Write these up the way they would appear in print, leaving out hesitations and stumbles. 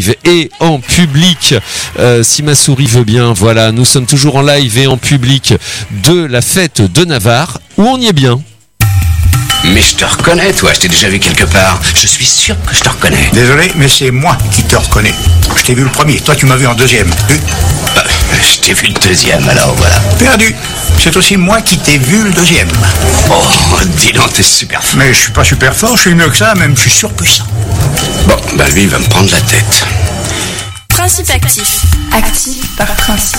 live et en public. Si ma souris veut bien, voilà, nous sommes toujours en live et en public de la fête de Navarre, où on y est bien. Mais je te reconnais, toi, je t'ai déjà vu quelque part. Je suis sûr que je te reconnais. Désolé, mais c'est moi qui te reconnais. Je t'ai vu le premier, toi tu m'as vu en deuxième. Je t'ai vu le deuxième, alors voilà. Perdu. C'est aussi moi qui t'ai vu le deuxième. Oh, dis donc, t'es super fort. Mais je suis pas super fort, je suis mieux que ça, même je suis surpuissant. Bon, bah lui, il va me prendre la tête. Principe actif. Actif par principe.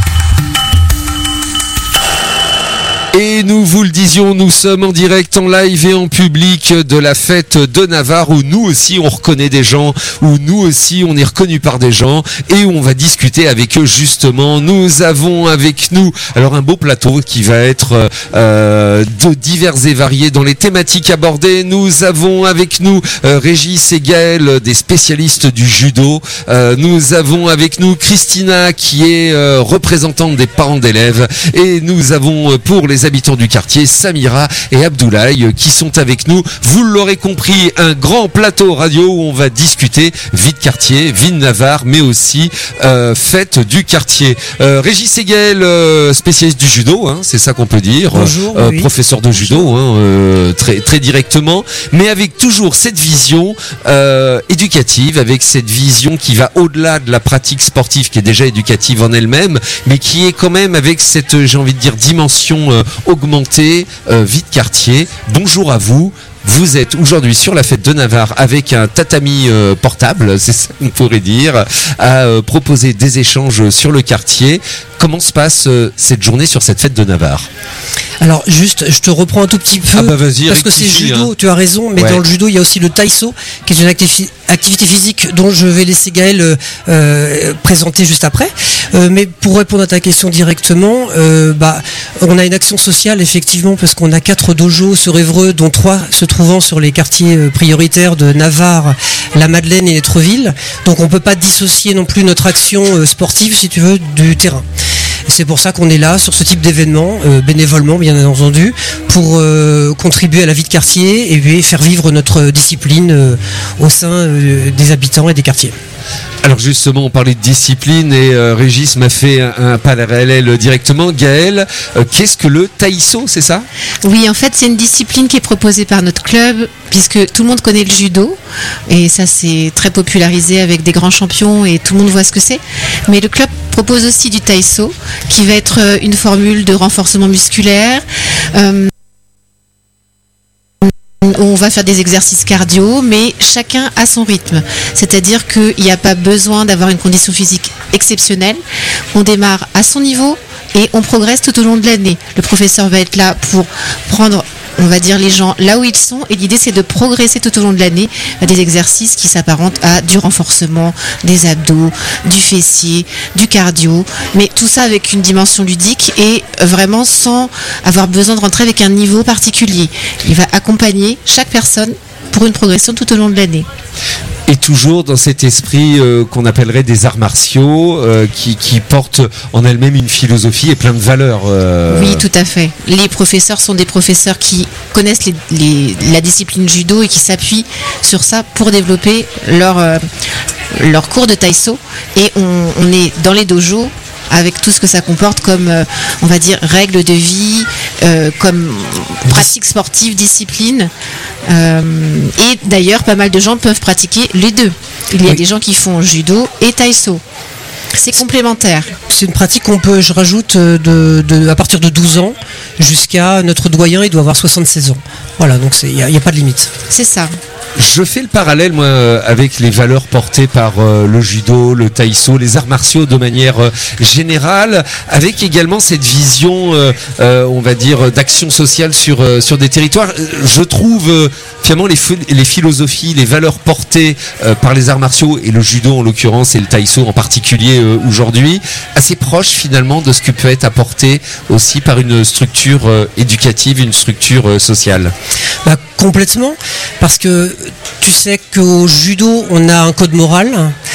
Et nous vous le disions, nous sommes en direct, en live et en public de la fête de Navarre, où nous aussi on reconnaît des gens, où nous aussi on est reconnu par des gens, et où on va discuter avec eux justement. Nous avons avec nous alors un beau plateau qui va être de divers et variés dans les thématiques abordées. Nous avons avec nous Régis et Gaël, des spécialistes du judo. Nous avons avec nous Christina qui est représentante des parents d'élèves, et nous avons pour les habitants du quartier, Samira et Abdoulaye qui sont avec nous. Vous l'aurez compris, un grand plateau radio où on va discuter vie de quartier, vie de Navarre, mais aussi fête du quartier. Régis et Gaël, spécialiste du judo, hein, c'est ça qu'on peut dire. Bonjour, oui. Professeur de judo, très directement, mais avec toujours cette vision éducative, avec cette vision qui va au-delà de la pratique sportive qui est déjà éducative en elle-même, mais qui est quand même avec cette, j'ai envie de dire, dimension augmentée, vie de quartier. Bonjour à vous. Vous êtes aujourd'hui sur la fête de Navarre avec un tatami portable, c'est ça qu'on pourrait dire, à proposer des échanges sur le quartier. Comment se passe cette journée sur cette fête de Navarre ? Alors juste, je te reprends un tout petit peu, vas-y, parce que c'est judo, tu as raison, mais dans le judo il y a aussi le taïso, qui est une activité physique dont je vais laisser Gaël présenter juste après. Mais pour répondre à ta question directement, on a une action sociale effectivement, parce qu'on a 4 dojos sur Évreux, dont 3 se trouvant sur les quartiers prioritaires de Navarre, la Madeleine et Étreville. Donc on ne peut pas dissocier non plus notre action sportive, si tu veux, du terrain. C'est pour ça qu'on est là sur ce type d'événement, bénévolement bien entendu, pour contribuer à la vie de quartier et puis faire vivre notre discipline au sein des habitants et des quartiers. Alors justement, on parlait de discipline et Régis m'a fait un parallèle directement. Gaël, qu'est-ce que le taïso, c'est ça ? Oui, en fait, c'est une discipline qui est proposée par notre club, puisque tout le monde connaît le judo, et ça c'est très popularisé avec des grands champions et tout le monde voit ce que c'est. Mais le club propose aussi du taïso, qui va être une formule de renforcement musculaire. On va faire des exercices cardio, mais chacun a son rythme. C'est-à-dire qu'il n'y a pas besoin d'avoir une condition physique exceptionnelle. On démarre à son niveau et on progresse tout au long de l'année. Le professeur va être là pour prendre, on va dire, les gens là où ils sont, et l'idée c'est de progresser tout au long de l'année à des exercices qui s'apparentent à du renforcement, des abdos, du fessier, du cardio, mais tout ça avec une dimension ludique et vraiment sans avoir besoin de rentrer avec un niveau particulier. Il va accompagner chaque personne pour une progression tout au long de l'année. Et toujours dans cet esprit qu'on appellerait des arts martiaux, qui portent en elles-mêmes une philosophie et plein de valeurs. Oui, tout à fait. Les professeurs sont des professeurs qui connaissent la discipline judo et qui s'appuient sur ça pour développer leur cours de taïso. Et on est dans les dojos avec tout ce que ça comporte comme, on va dire, règles de vie, comme pratique sportive, discipline. Et d'ailleurs, pas mal de gens peuvent pratiquer les deux. Il y a des gens qui font judo et taïso. C'est complémentaire. C'est une pratique qu'on peut, je rajoute, à partir de 12 ans jusqu'à notre doyen, il doit avoir 76 ans. Voilà, donc il n'y a pas de limite. C'est ça. Je fais le parallèle, moi, avec les valeurs portées par le judo, le taïso, les arts martiaux de manière générale, avec également cette vision, on va dire, d'action sociale sur des territoires. Je trouve finalement les philosophies, les valeurs portées par les arts martiaux, et le judo en l'occurrence, et le taïso en particulier aujourd'hui, assez proches finalement de ce que peut être apporté aussi par une structure éducative, une structure sociale. Complètement, parce que tu sais qu'au judo, on a un code moral,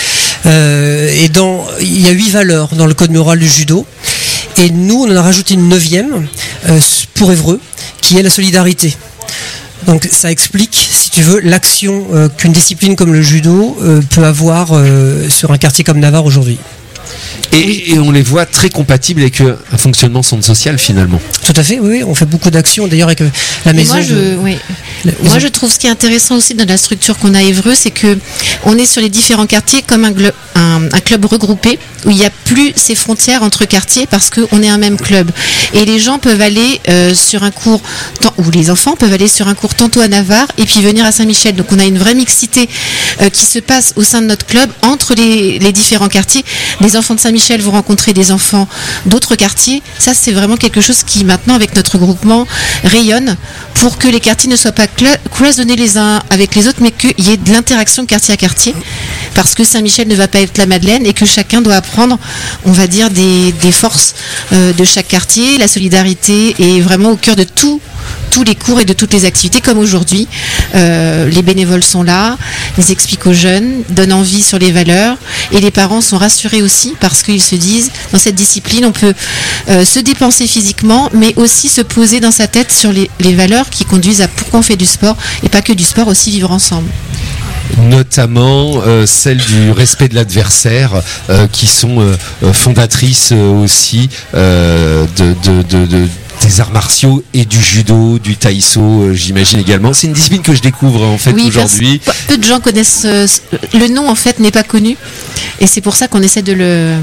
et il y a 8 valeurs dans le code moral du judo, et nous, on en a rajouté une 9e pour Évreux, qui est la solidarité. Donc ça explique, si tu veux, l'action qu'une discipline comme le judo peut avoir sur un quartier comme Navarre aujourd'hui. Et on les voit très compatibles avec un fonctionnement centre social finalement. Tout à fait, oui, on fait beaucoup d'actions d'ailleurs avec la maison. Moi, je trouve ce qui est intéressant aussi dans la structure qu'on a à Évreux, c'est que on est sur les différents quartiers comme un club regroupé où il n'y a plus ces frontières entre quartiers parce qu'on est un même club. Et les gens peuvent aller sur un cours, ou les enfants peuvent aller sur un cours tantôt à Navarre et puis venir à Saint-Michel. Donc on a une vraie mixité qui se passe au sein de notre club entre les différents quartiers. Les enfants de Saint-Michel vont rencontrer des enfants d'autres quartiers. Ça, c'est vraiment quelque chose qui maintenant, avec notre groupement, rayonne pour que les quartiers ne soient pas cloisonnés les uns avec les autres, mais qu'il y ait de l'interaction quartier à quartier. Parce que Saint-Michel ne va pas être la Madeleine et que chacun doit apprendre, on va dire, des forces de chaque quartier. La solidarité est vraiment au cœur de tous les cours et de toutes les activités, comme aujourd'hui. Les bénévoles sont là, ils expliquent aux jeunes, donnent envie sur les valeurs, et les parents sont rassurés aussi parce qu'ils se disent, dans cette discipline, on peut se dépenser physiquement, mais aussi se poser dans sa tête sur les valeurs qui conduisent à pourquoi on fait du sport, et pas que du sport, aussi vivre ensemble. Notamment celle du respect de l'adversaire, qui sont fondatrices aussi des arts martiaux et du judo, du taïso, j'imagine également. C'est une discipline que je découvre en fait aujourd'hui. Peu de gens connaissent le nom, en fait, n'est pas connu, et c'est pour ça qu'on essaie de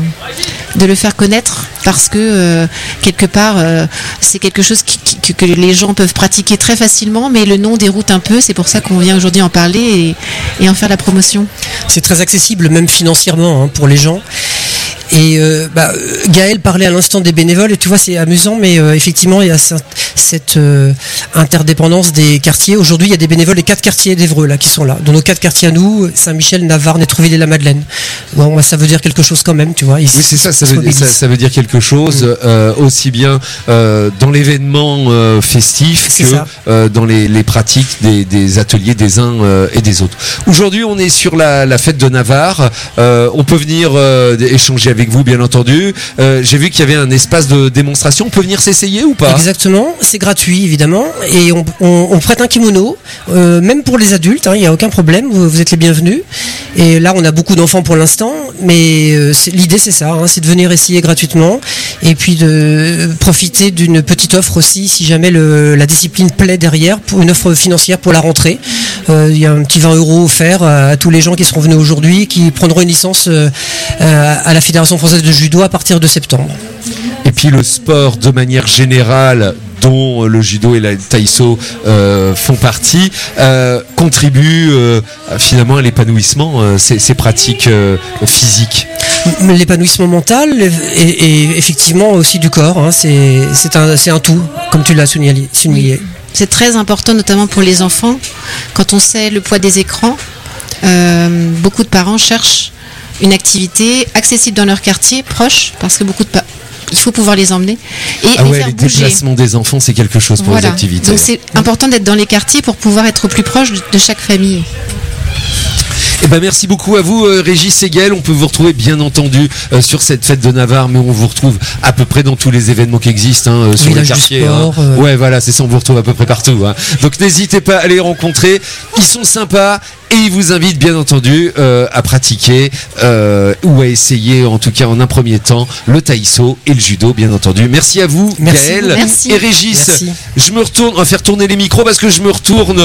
le faire connaître, parce que quelque part c'est quelque chose que les gens peuvent pratiquer très facilement, mais le nom déroute un peu. C'est pour ça qu'on vient aujourd'hui en parler et en faire la promotion. C'est très accessible, même financièrement, pour les gens. Et Gaël parlait à l'instant des bénévoles, et tu vois, c'est amusant, mais effectivement il y a cette interdépendance des quartiers. Aujourd'hui il y a des bénévoles des 4 quartiers d'Évreux là qui sont là, dans nos 4 quartiers à nous: Saint-Michel, Navarre, Nétreville et la Madeleine. Bon, ça veut dire quelque chose quand même, tu vois. Oui, c'est ça, ça veut dire quelque chose, aussi bien dans l'événement festif que dans les pratiques des ateliers des uns et des autres. Aujourd'hui on est sur la fête de Navarre, on peut venir échanger avec vous, bien entendu. J'ai vu qu'il y avait un espace de démonstration. On peut venir s'essayer ou pas? Exactement, c'est gratuit évidemment, et on prête un kimono, même pour les adultes, il n'y a aucun problème, vous êtes les bienvenus. Et là on a beaucoup d'enfants pour l'instant, mais l'idée c'est ça, c'est de venir essayer gratuitement, et puis de profiter d'une petite offre aussi, si jamais la discipline plaît derrière, pour une offre financière pour la rentrée. Il y a un petit 20 € offert à tous les gens qui seront venus aujourd'hui, qui prendront une licence à la Fédération française de judo à partir de septembre. Et puis le sport de manière générale, dont le judo et la taïso font partie, contribue finalement à l'épanouissement, ces pratiques physiques. L'épanouissement mental et effectivement aussi du corps, c'est un tout, comme tu l'as souligné. Oui. C'est très important, notamment pour les enfants. Quand on sait le poids des écrans, beaucoup de parents cherchent une activité accessible dans leur quartier, proche, parce que il faut pouvoir les emmener et les faire les bouger. déplacements des enfants, c'est quelque chose pour les activités. Donc c'est important d'être dans les quartiers pour pouvoir être au plus proche de chaque famille. Eh ben merci beaucoup à vous, Régis et Gaël. On peut vous retrouver bien entendu sur cette fête de Navarre, mais on vous retrouve à peu près dans tous les événements qui existent sur le quartier. Ouais, voilà, c'est ça, on vous retrouve à peu près partout. Donc n'hésitez pas à les rencontrer. Ils sont sympas et ils vous invitent bien entendu à pratiquer ou à essayer, en tout cas en un premier temps, le taïso et le judo, bien entendu. Merci à vous, Gaël et Régis. Merci. Je me retourne, on va faire tourner les micros parce que je me retourne.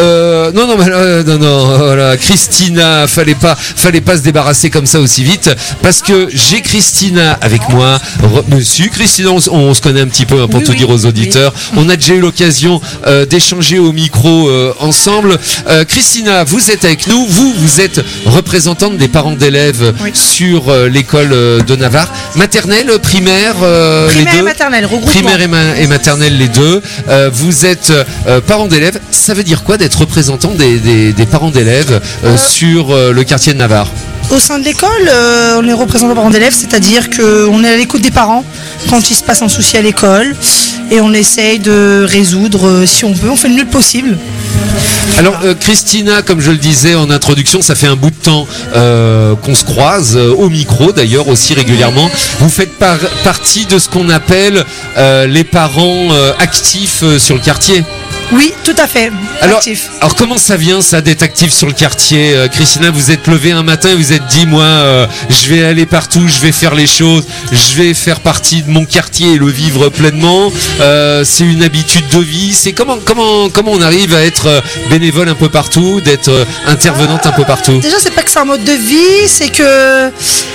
Non, voilà, Christina. Fallait pas se débarrasser comme ça aussi vite, parce que j'ai Christina avec moi. Monsieur Christina, on se connaît un petit peu, pour tout dire aux auditeurs. On a déjà eu l'occasion d'échanger au micro ensemble. Christina, vous êtes avec nous. Vous êtes représentante des parents d'élèves sur l'école de Navarre. Maternelle, primaire, les deux. Et maternelle, regroupement. Primaire et maternelle, les deux. Vous êtes parents d'élèves. Ça veut dire quoi d'être représentant des parents d'élèves sur le quartier de Navarre? Au sein de l'école, on est représentant parents d'élèves, c'est-à-dire qu'on est à l'écoute des parents quand il se passe un souci à l'école, et on essaye de résoudre si on peut, on fait le mieux possible. Alors Christina, comme je le disais en introduction, ça fait un bout de temps qu'on se croise au micro d'ailleurs aussi régulièrement. Vous faites partie de ce qu'on appelle les parents actifs sur le quartier. Oui, tout à fait. Alors, Actif. alors comment ça vient ça d'être actif sur le quartier Christina, vous êtes levé un matin et vous êtes dit moi je vais aller partout, je vais faire les choses, je vais faire partie de mon quartier et le vivre pleinement. C'est une habitude de vie. C'est comment on arrive à être bénévole un peu partout, d'être intervenante un peu partout? Déjà, c'est pas que c'est un mode de vie, c'est que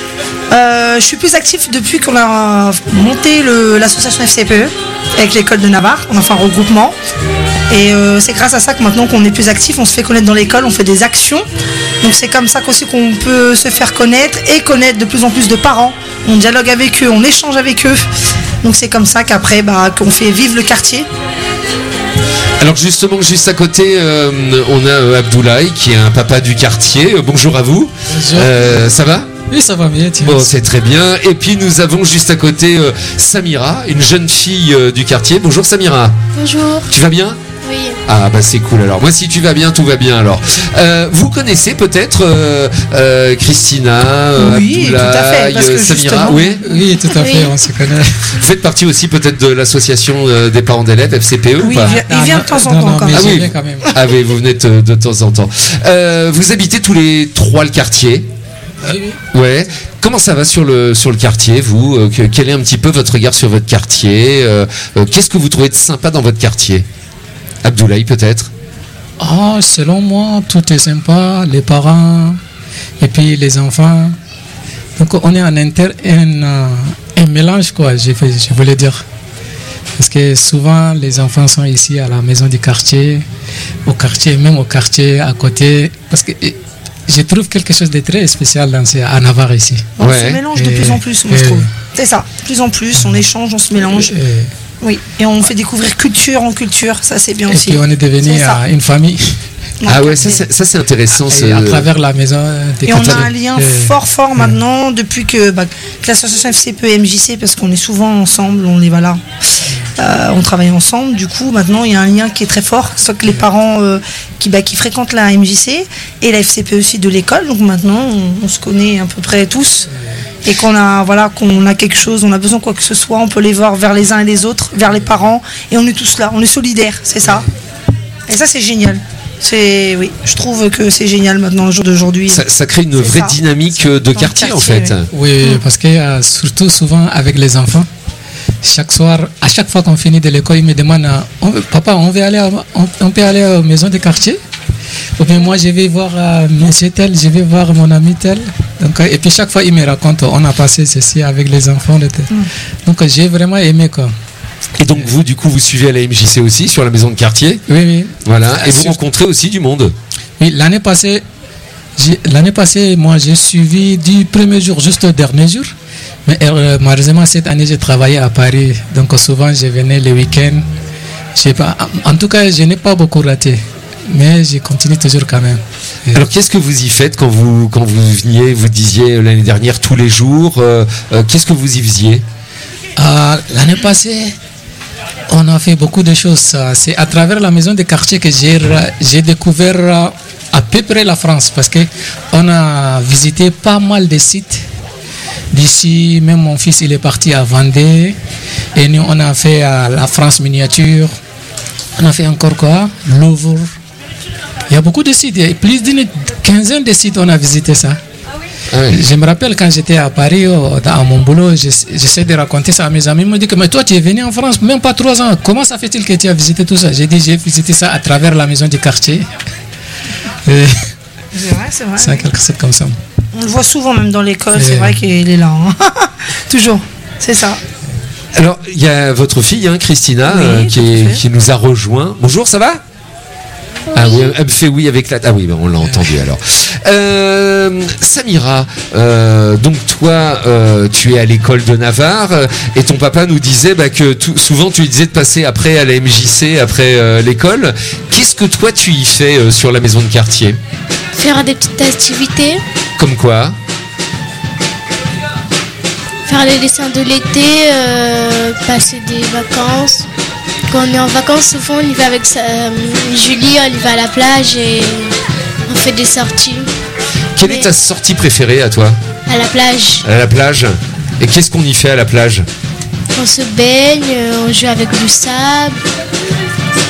je suis plus actif depuis qu'on a monté l'association FCPE avec l'école de Navarre. On a fait un regroupement. Et c'est grâce à ça que maintenant qu'on est plus actif, on se fait connaître dans l'école, on fait des actions. Donc c'est comme ça qu'aussi qu'on peut se faire connaître et connaître de plus en plus de parents. On dialogue avec eux, on échange avec eux. Donc c'est comme ça qu'après, qu'on fait vivre le quartier. Alors justement, juste à côté, on a Abdoulaye qui est un papa du quartier. Bonjour à vous. Bonjour. Ça va? Oui, ça va bien. Bon, c'est très bien. Et puis nous avons juste à côté Samira, une jeune fille du quartier. Bonjour Samira. Bonjour. Tu vas bien? Oui. Ah bah c'est cool alors. Moi si tu vas bien, tout va bien alors. Vous connaissez peut-être Christina, oui, Abdoulaye, tout à fait, parce que Samira? Oui, tout à fait, on se connaît. Vous faites partie aussi peut-être de l'association des parents d'élèves, FCPE ou Oui, pas? il vient de temps en temps quand même. Ah oui. Quand même. Ah oui, vous venez de temps en temps. Vous habitez tous les trois le quartier? Oui. Ouais. Comment ça va sur le quartier, vous? Quel est un petit peu votre regard sur votre quartier? Qu'est-ce que vous trouvez de sympa dans votre quartier? Abdoulaye peut-être? Selon moi, tout est sympa, les parents et puis les enfants. Donc on est un mélange, quoi, je voulais dire. Parce que souvent les enfants sont ici à la maison du quartier, même au quartier à côté. Parce que je trouve quelque chose de très spécial à Navarre ici. On se mélange de plus en plus, moi je trouve. C'est ça, de plus en plus, on échange, on se mélange. Oui, et on fait découvrir culture en culture, ça c'est bien aussi. Et puis on est devenu une famille. Ah ouais, ça c'est intéressant. À travers la maison des Et on a un lien fort maintenant depuis que l'association FCPE et MJC, parce qu'on est souvent ensemble, on est on travaille ensemble. Du coup, maintenant il y a un lien qui est très fort, soit que les parents qui fréquentent la MJC et la FCPE aussi de l'école. Donc maintenant on se connaît à peu près tous. Et qu'on a quelque chose, on a besoin de quoi que ce soit, on peut les voir vers les uns et les autres, vers les parents, et on est tous là, on est solidaires, c'est ça. Et ça c'est génial. Je trouve que c'est génial maintenant le jour d'aujourd'hui. Ça crée une vraie dynamique de quartier en fait. Oui, parce que surtout souvent avec les enfants, chaque soir, à chaque fois qu'on finit de l'école, ils me demandent papa, on peut aller à la maison du quartier? Ou bien moi je vais voir monsieur tel, je vais voir mon ami tel. Donc, et puis chaque fois il me raconte on a passé ceci avec les enfants. Donc j'ai vraiment aimé quoi. Et donc vous du coup vous suivez à la MJC aussi sur la maison de quartier? Oui. Voilà. Et vous rencontrez aussi du monde? Oui, l'année passée moi j'ai suivi du premier jour jusqu'au dernier jour. Mais malheureusement cette année j'ai travaillé à Paris. Donc souvent je venais les week-ends. En tout cas je n'ai pas beaucoup raté. Mais je continue toujours quand même. Alors qu'est-ce que vous y faites quand vous veniez, vous disiez l'année dernière tous les jours, qu'est-ce que vous y faisiez? L'année passée, on a fait beaucoup de choses. C'est à travers la maison de quartier que j'ai découvert à peu près la France, parce qu'on a visité pas mal de sites d'ici. Même mon fils il est parti à Vendée, et nous on a fait la France miniature. On a fait encore quoi? Louvre. Il y a beaucoup de sites, il y a plus d'une quinzaine de sites, on a visité ça. Ah oui. Je me rappelle quand j'étais à Paris, à mon boulot, j'essaie de raconter ça à mes amis. Ils m'ont dit que mais toi tu es venu en France, même pas 3 ans. Comment ça fait-il que tu as visité tout ça? J'ai dit j'ai visité ça à travers la maison du quartier. C'est vrai. C'est quelque chose comme ça. On le voit souvent même dans l'école, c'est vrai qu'il est là. Toujours, c'est ça. Alors il y a votre fille, Christina, qui nous a rejoint. Bonjour, ça va? Ah oui, elle me fait oui avec la... Ah oui, on l'a entendu alors. Samira, donc toi, tu es à l'école de Navarre et ton papa nous disait que souvent tu lui disais de passer après à la MJC, après l'école. Qu'est-ce que toi tu y fais sur la maison de quartier? Faire des petites activités. Comme quoi? Faire les dessins de l'été, passer des vacances. Quand on est en vacances, souvent on y va avec Julie, on y va à la plage et on fait des sorties. Quelle est ta sortie préférée à toi? À la plage. À la plage. Et qu'est-ce qu'on y fait à la plage? On se baigne, on joue avec du sable.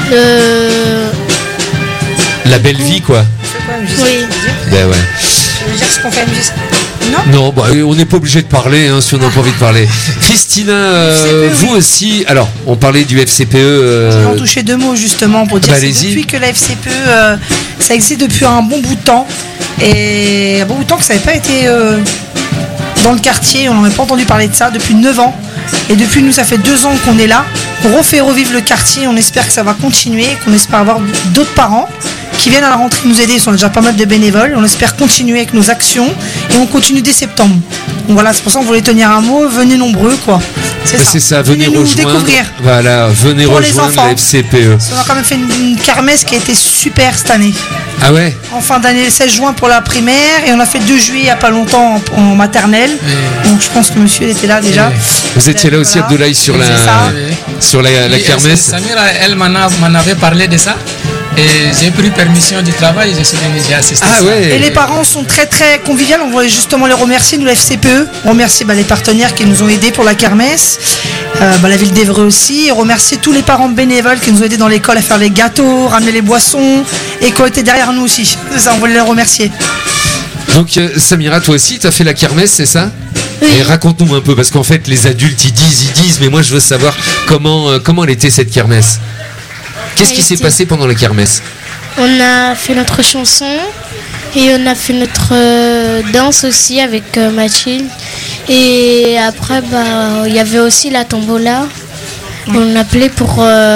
La belle vie, quoi. C'est quoi MJC? Oui. Ben ouais. Tu veux dire ce qu'on fait MJC? Non. Non, bah, on n'est pas obligé de parler si on n'a pas envie de parler. Christina, FCPE, vous oui. aussi. Alors, on parlait du FCPE. Je vais en toucher 2 mots justement pour dire bah, que allez-y. depuis que la FCPE, ça existe depuis un bon bout de temps. Et un bon bout de temps que ça n'avait pas été dans le quartier, on n'avait pas entendu parler de ça depuis 9 ans. Et depuis nous, ça fait 2 ans qu'on est là. On refait revivre le quartier, on espère que ça va continuer, qu'on espère avoir d'autres parents qui viennent à la rentrée nous aider. Ils sont déjà pas mal de bénévoles. On espère continuer avec nos actions et on continue dès septembre. Donc voilà, c'est pour ça qu'on voulait tenir un mot. Venez nombreux, quoi. C'est ça, venez nous rejoindre. découvrir. Voilà, venez Pour les rejoindre enfants. la FCPE. On a quand même fait une kermesse qui a été super cette année. Ah ouais? En fin d'année, le 16 juin pour la primaire et on a fait 2 juillet il n'y a pas longtemps en maternelle. Donc je pense que monsieur il était là déjà. Vous étiez là aussi, Voilà. Abdoulaye, sur C'est ça. la Oui, kermesse. Samira, elle m'en avait parlé de ça. Et j'ai pris permission du travail, je suis venu, j'ai assisté. Ah ouais. Et les parents sont très très conviviaux. On voulait justement les remercier, nous la FCPE. On remercie les partenaires qui nous ont aidés pour la kermesse. La ville d'Évreux aussi. Et remercier tous les parents bénévoles qui nous ont aidés dans l'école à faire les gâteaux, ramener les boissons et qui ont été derrière nous aussi. C'est ça, on voulait les remercier. Donc Samira, toi aussi, t'as fait la kermesse, c'est ça? Oui. Et raconte-nous un peu, parce qu'en fait, les adultes, ils disent, mais moi, je veux savoir comment elle était cette kermesse. Qu'est-ce qui s'est passé pendant la kermesse? On a fait notre chanson et on a fait notre danse aussi avec Mathilde. Et après, il y avait aussi la tombola. On appelait pour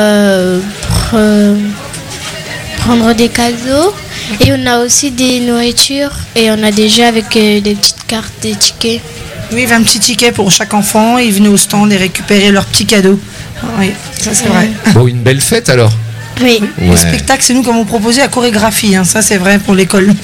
prendre des cadeaux. Et on a aussi des nourritures et on a déjà avec des petites cartes, des tickets. Oui, il y avait un petit ticket pour chaque enfant. Ils venaient au stand et récupérer leurs petits cadeaux. Oui, ça c'est vrai. Bon, une belle fête alors. Oui. Le Ouais. spectacle, c'est nous comme on proposait la chorégraphie. Ça c'est vrai pour l'école.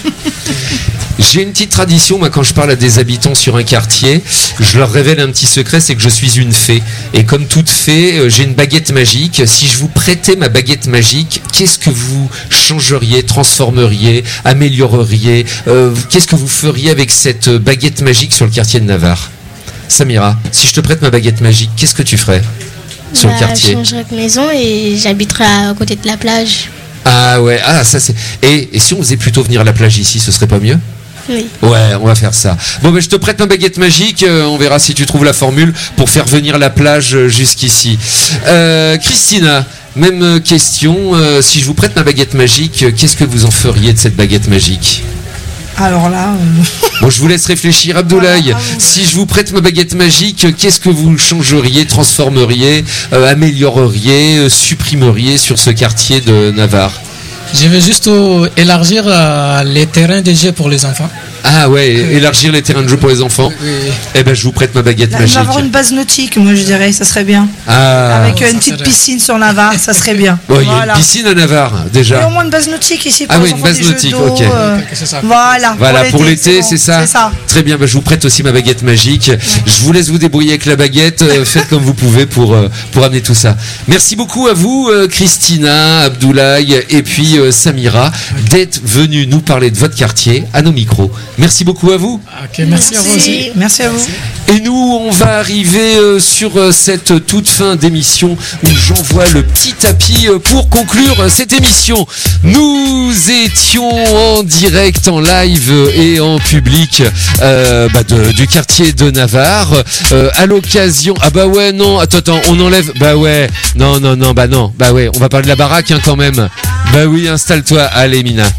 J'ai une petite tradition, moi, quand je parle à des habitants sur un quartier, je leur révèle un petit secret, c'est que je suis une fée. Et comme toute fée, j'ai une baguette magique. Si je vous prêtais ma baguette magique, qu'est-ce que vous changeriez, transformeriez, amélioreriez? Qu'est-ce que vous feriez avec cette baguette magique sur le quartier de Navarre? Samira, si je te prête ma baguette magique, qu'est-ce que tu ferais sur le quartier? Je changerai de maison et j'habiterai à côté de la plage. Ah ouais, ça c'est... Et si on faisait plutôt venir à la plage ici, ce serait pas mieux? Oui. Ouais, on va faire ça. Bon, je te prête ma baguette magique. On verra si tu trouves la formule pour faire venir la plage jusqu'ici. Christina, même question. Si je vous prête ma baguette magique, qu'est-ce que vous en feriez de cette baguette magique? Alors là, Bon, je vous laisse réfléchir, Abdoulaye. Si je vous prête ma baguette magique, qu'est-ce que vous changeriez, transformeriez, amélioreriez, supprimeriez sur ce quartier de Navarre? Je vais juste élargir les terrains de jeu pour les enfants. Ah ouais, élargir les terrains de jeu pour les enfants. Oui. Eh ben, je vous prête ma baguette là, magique. avoir une base nautique, moi je dirais, ça serait bien. Ah. Avec ça une petite serait- piscine sur Navarre, ça serait bien. Bon, il y a Voilà. une piscine à Navarre, Et déjà. au moins une base nautique ici pour Ah les oui, une enfants, base des jeux nautique, d'eau, ok. C'est ça. Voilà, pour l'été, bon, c'est ça. C'est ça. Très bien, je vous prête aussi ma baguette magique. Je vous laisse vous débrouiller avec la baguette. Faites comme vous pouvez pour amener tout ça. Merci beaucoup à vous, Christina, Abdoulaye et puis Samira, d'être venus nous parler de votre quartier à nos micros. Merci beaucoup à vous. Ok, merci à vous aussi. Merci à vous. Et nous, on va arriver sur cette toute fin d'émission où j'envoie le petit tapis pour conclure cette émission. Nous étions en direct, en live et en public du quartier de Navarre à l'occasion... Ah bah ouais, non, attends, on enlève... Bah ouais, non, bah ouais, on va parler de la baraque quand même. Bah oui, installe-toi, allez Mina.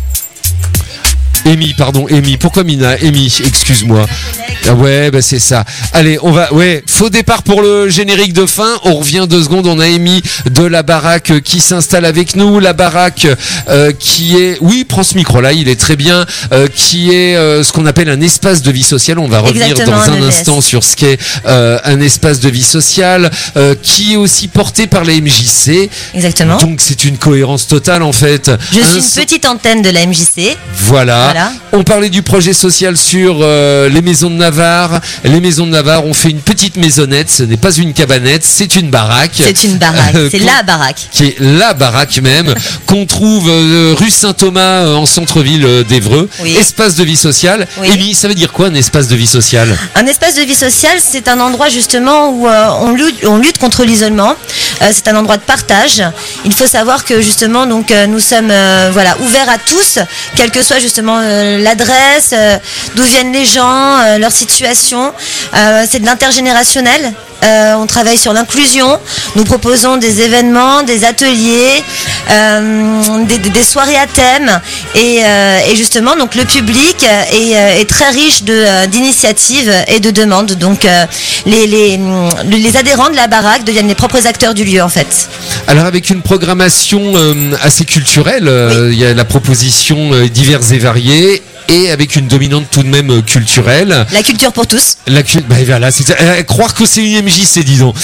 Amy, pourquoi Mina? Amy, excuse-moi. Ah ouais, c'est ça. Allez, faux départ pour le générique de fin. On revient 2 secondes. On a Amy de la baraque qui s'installe avec nous. La baraque qui est, oui, prends ce micro-là, il est très bien, qui est ce qu'on appelle un espace de vie sociale. On va revenir Exactement, dans un EVS. instant sur ce qu'est un espace de vie sociale, qui est aussi porté par la MJC. Exactement. Donc c'est une cohérence totale en fait. Je suis une petite antenne de la MJC. Voilà. Voilà. On parlait du projet social sur les maisons de Navarre. Les maisons de Navarre ont fait une petite maisonnette. Ce n'est pas une cabanette, c'est une baraque. C'est une baraque, c'est la baraque. Qui est la baraque même, qu'on trouve rue Saint-Thomas en centre-ville d'Évreux. Oui. Espace de vie sociale. Oui. Émilie, ça veut dire quoi un espace de vie sociale? Un espace de vie sociale, c'est un endroit justement où on lutte contre l'isolement. C'est un endroit de partage. Il faut savoir que justement donc nous sommes ouverts à tous, quelle que soit justement l'adresse, d'où viennent les gens, leur situation. C'est de l'intergénérationnel. On travaille sur l'inclusion. Nous proposons des événements, des ateliers, des soirées à thème. Et justement, donc le public est très riche d'initiatives et de demandes. Donc les adhérents de la baraque deviennent les propres acteurs du lieu en fait. Alors avec une programmation assez culturelle, il y a la proposition diverses et variées. Et avec une dominante tout de même culturelle. La culture pour tous. Voilà, croire que c'est une MJC, dis donc.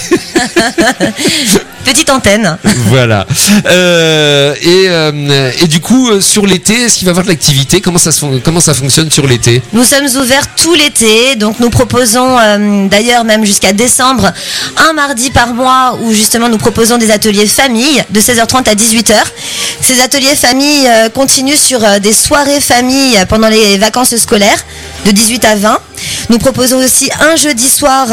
Petite antenne. Voilà. Et du coup, sur l'été, est-ce qu'il va y avoir de l'activité? Comment ça fonctionne sur l'été? Nous sommes ouverts tout l'été, donc nous proposons d'ailleurs même jusqu'à décembre un mardi par mois où justement nous proposons des ateliers famille de 16h30 à 18h. Ces ateliers famille continuent sur des soirées famille pendant les vacances scolaires de 18 à 20. Nous proposons aussi un jeudi soir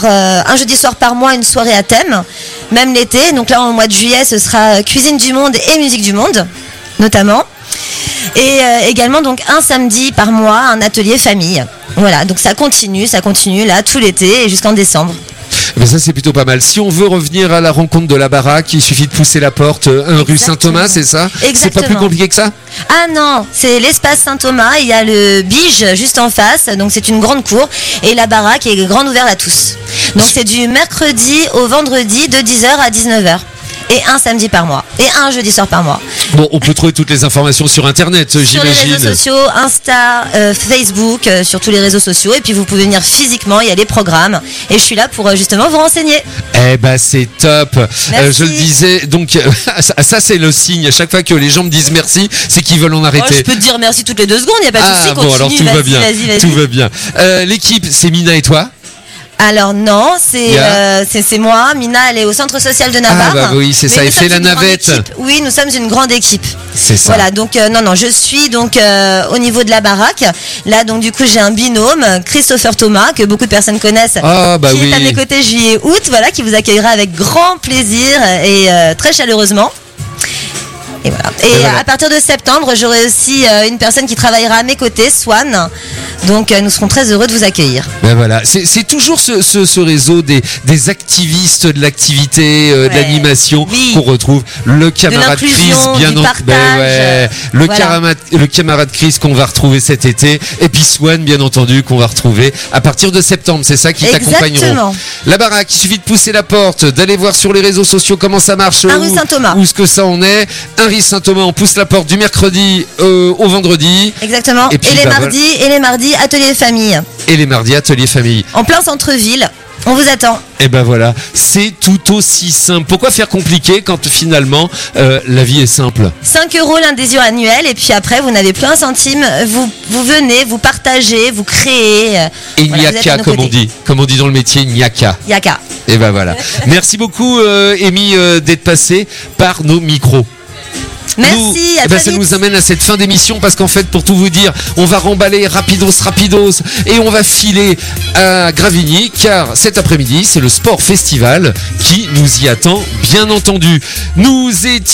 par mois une soirée à thème, même l'été. Donc là, en mois de juillet, ce sera cuisine du monde et musique du monde, notamment. Et également donc un samedi par mois, un atelier famille. Voilà, donc ça continue là tout l'été et jusqu'en décembre. Mais ça c'est plutôt pas mal. Si on veut revenir à la rencontre de la baraque, il suffit de pousser la porte rue Saint-Thomas, c'est ça? C'est pas plus compliqué que ça? Ah non, c'est l'espace Saint-Thomas, il y a le Bige juste en face, donc c'est une grande cour et la baraque est grande ouverte à tous. Donc c'est du mercredi au vendredi de 10h à 19h. Et un samedi par mois. Et un jeudi soir par mois. Bon, on peut trouver toutes les informations sur Internet, j'imagine. Sur les réseaux sociaux, Insta, Facebook, sur tous les réseaux sociaux. Et puis vous pouvez venir physiquement, il y a les programmes. Et je suis là pour justement vous renseigner. Eh ben c'est top. Je le disais, donc ça c'est le signe. À chaque fois que les gens me disent merci, c'est qu'ils veulent en arrêter. Je peux te dire merci toutes les 2 secondes, il n'y a pas de souci. Bon, alors tout va bien. Vas-y. Tout va bien. L'équipe, c'est Mina et toi? Alors non, c'est moi. Mina, elle est au centre social de Navarre. Ah bah oui, c'est ça. Elle fait la navette. Oui, nous sommes une grande équipe. C'est ça. Voilà, donc non, je suis donc au niveau de la baraque. Là, donc du coup, j'ai un binôme, Christopher Thomas, que beaucoup de personnes connaissent, qui est à mes côtés juillet-août, voilà, qui vous accueillera avec grand plaisir et très chaleureusement. Et voilà. Et à partir de septembre, j'aurai aussi une personne qui travaillera à mes côtés, Swan. Donc nous serons très heureux de vous accueillir. Ben voilà, c'est toujours ce réseau des activistes de l'activité, de l'animation qu'on retrouve. Le camarade Chris, bien entendu. Le camarade Chris qu'on va retrouver cet été. Et puis Swan, bien entendu, qu'on va retrouver à partir de septembre. C'est ça qui t'accompagneront. La baraque, il suffit de pousser la porte, d'aller voir sur les réseaux sociaux comment ça marche. Rue Saint-Thomas. Où ce que ça en est. Rue Saint-Thomas, on pousse la porte du mercredi au vendredi. Exactement. Et les mardis, atelier famille. Et les mardis, atelier famille. En plein centre-ville. On vous attend. Et ben voilà, c'est tout aussi simple. Pourquoi faire compliqué quand finalement la vie est simple? 5 € l'adhésion annuelle et puis après vous n'avez plus un centime. Vous venez, vous partagez, vous créez. Et il n'y a qu'à, comme on dit dans le métier, il n'y a qu'à. Il n'y a qu'à. Et ben voilà. Merci beaucoup Amy d'être passée par nos micros. Merci, ça nous amène à cette fin d'émission parce qu'en fait, pour tout vous dire, on va remballer rapidos et on va filer à Gravigny car cet après-midi, c'est le Sport Festival qui nous y attend, bien entendu. Nous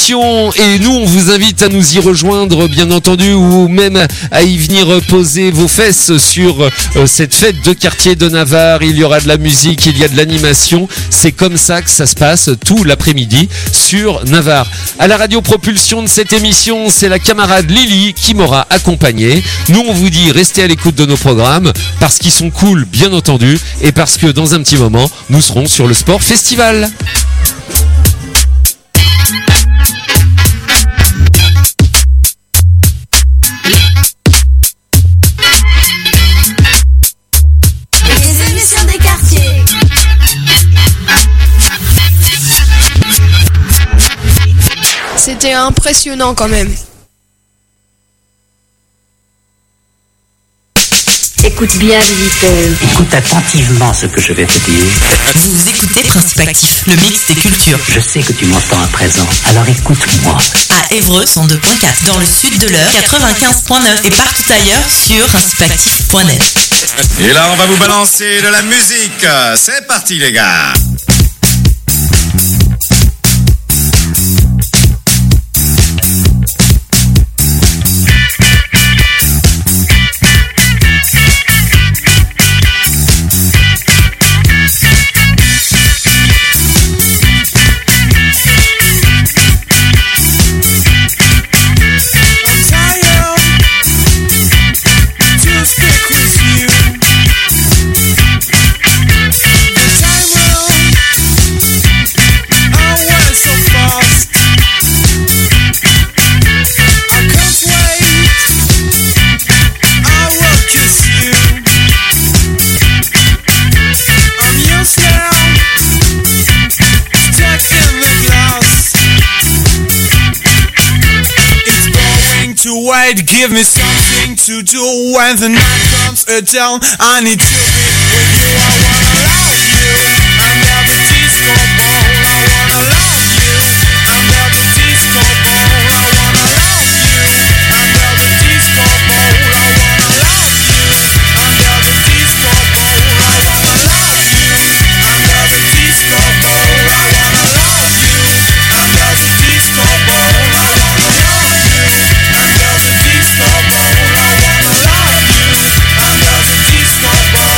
on vous invite à nous y rejoindre, bien entendu, ou même à y venir poser vos fesses sur cette fête de quartier de Navarre. Il y aura de la musique, il y a de l'animation. C'est comme ça que ça se passe tout l'après-midi sur Navarre. À la radio propulsion de cette émission, c'est la camarade Lily qui m'aura accompagné. Nous, on vous dit restez à l'écoute de nos programmes parce qu'ils sont cool, bien entendu, et parce que dans un petit moment, nous serons sur le Sport Festival. Les émissions des quartiers. C'était impressionnant quand même. Écoute bien, visiteur. Écoute attentivement ce que je vais te dire. Vous écoutez Principe Actif, le mix des cultures. Je sais que tu m'entends à présent, alors écoute-moi. À Évreux, 102.4, dans le sud de l'Eure, 95.9 et partout ailleurs sur principeactif.net. Et là, on va vous balancer de la musique. C'est parti, les gars. Wait, give me something to do when the night comes down. I need to be with you. I wanna love you under the disco ball. I wanna love you under the disco ball. I wanna love you under the disco ball. I wanna love you under the disco ball. I wanna love you under the disco ball. I wanna love you under the disco ball. I wanna love you under the disco ball. I wanna love you under the disco ball.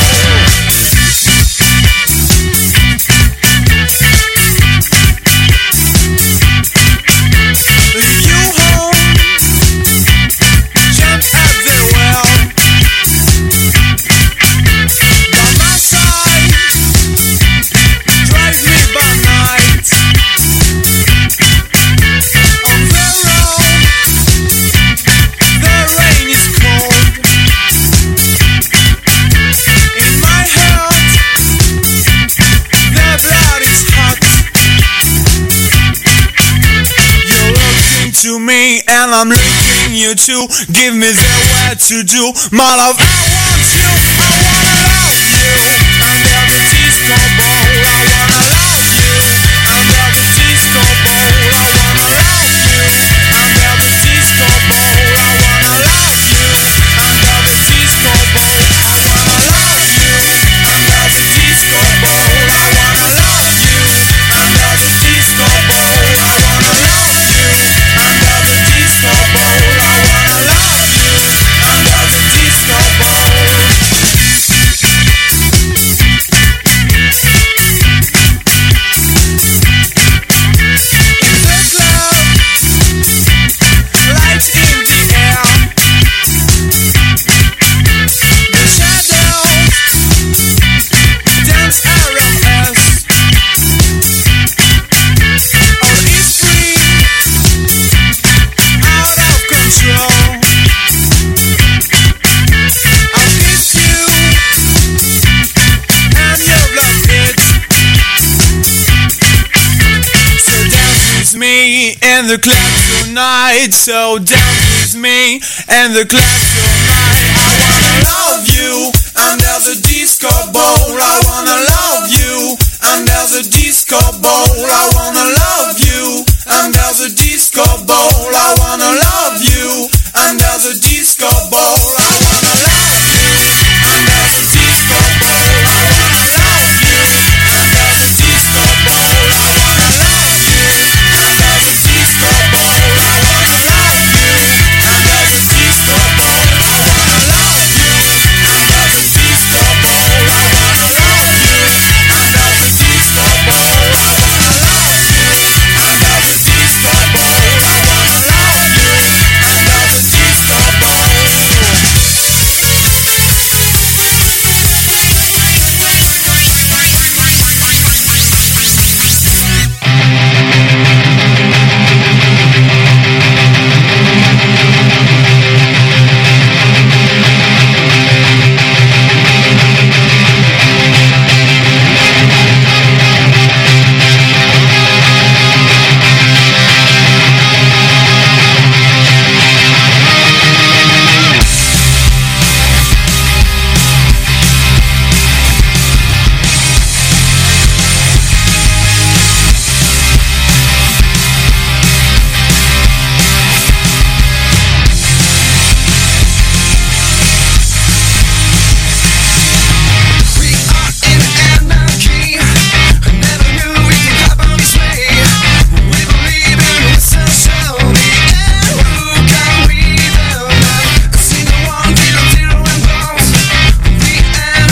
You home, jump at the well. By my side, drive me by night. On the road, the rain is cold. In my heart, the blood is hot. You're looking to me and I'm looking you too. Give me the word to do. My love, I want you. I wanna love you under the disco ball. I wanna love you under the disco ball. I wanna love you under the disco ball. I wanna love you under the disco ball. I wanna love you under the disco ball. I wanna love you under the disco ball. I wanna love you under the disco ball. I wanna love you under the disco ball. In the club, lights in the air. The shadows dance around us. All is free, out of control. I miss you, and your blood hits. So dance with me in the club tonight. So dance with me in the club tonight. I wanna love you